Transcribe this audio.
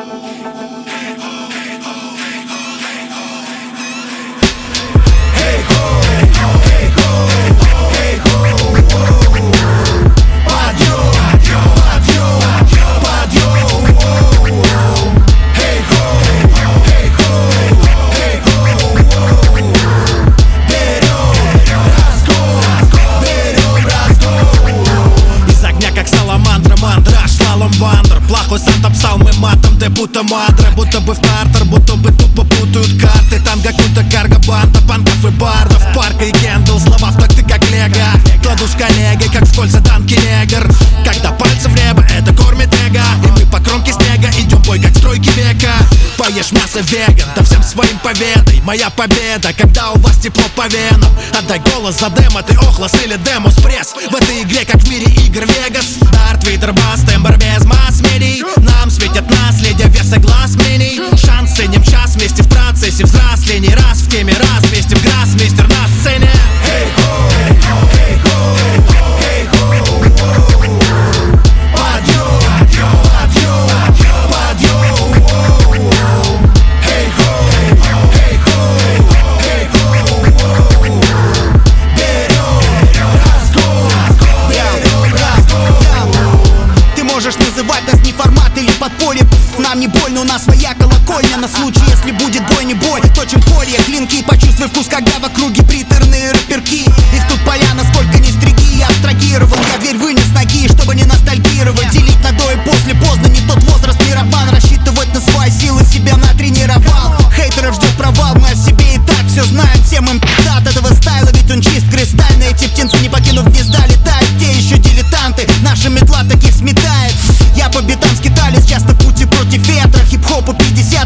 Плохой Санта псал мы матом, да будто мадра, будто бы в тартар, будто бы тупо путают карты. Танго, культа, карго, банда, панков и бардов. Парка и Кендалл, слова в такты как лего. Кладу с коллегой, как в кольца танки негр. Когда пальцы в небо, это кормит эго. И мы по кромке снега идем бой, как стройки века. Поешь мясо веган, да всем своим поведай. Моя победа, когда у вас тепло по венам. Отдай голос за демо, ты охлос или демос пресс. В этой игре, как в мире игр Вегас. Дарт, Вейдер, Бас, тембр без масс-медий. Нам светят наследие, веса глаз мнений. Шанс ценим час вместе в процессе взрослений. Раз в теме, раз вместе в гроссмейстер на сцене. Можешь называть нас не формат или подполье. Нам не больно, у нас своя колокольня. На случай, если будет бой, не бой, точим колья, клинки. Почувствуй вкус, когда в округе приторные рэперки. Их тут поляна, сколько не стриги. Я абстрагировал, я дверь вынес ноги, чтобы не ностальгировать. Делить на до и после поздно, не тот возраст, миробан. Рассчитывать на свои силы, себя натренировал. Хейтеров ждет провал, мы о себе и так все знаем. Всем им пи***т этого стайла, ведь он чист кристальный. Эти птенцы, не покинув гнезда, летают. Те еще дилетанты, наша метла таких сметает. Я по битам скитались, часто в пути против ветра. Хип-хопу 50